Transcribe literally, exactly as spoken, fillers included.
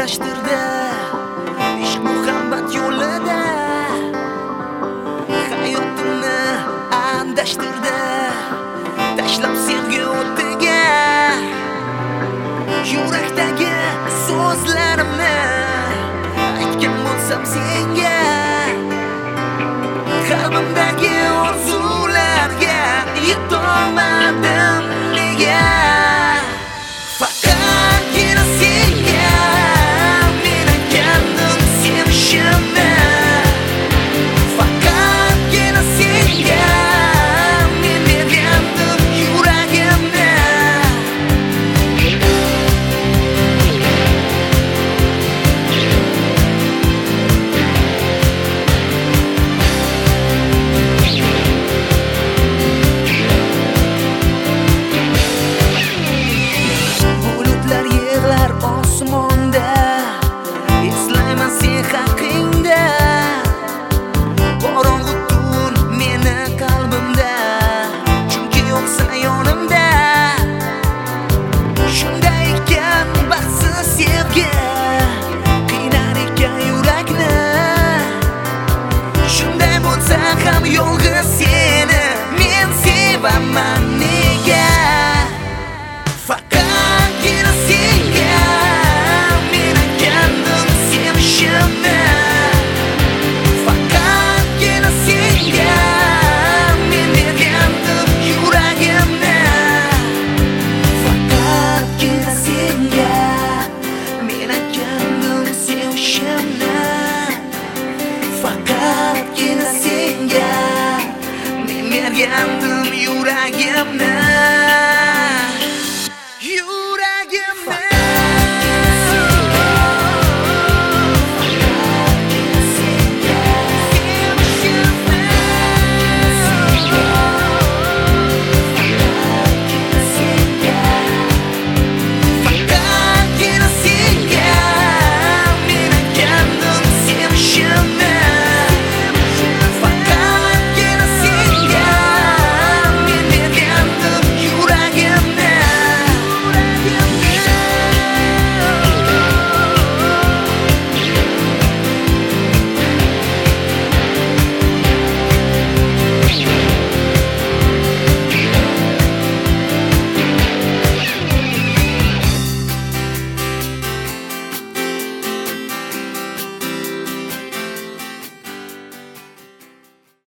adashtirdi ishq muhabbat yo'lida, hayotimni adashtirdi tashlab sevgi o'tiga. Yurakdagi so'zlarimni aytgan bo'lsam senga, qalbimdagi orzularga yetolmadim nega? Faqatgina senga men aytgandim sevishimni, faqatgina senga men bergandim yuragimni. Bulutlar yig'lar osmonda, eslayman sen haqingda. Qorong'u tun meni qalbimda, chunki yo'qsan yonimda. Shunday ekan baxtsiz sevgi qiynar ekan yurakni, shunday bo'lsa ham yolg'iz seni men sevaman.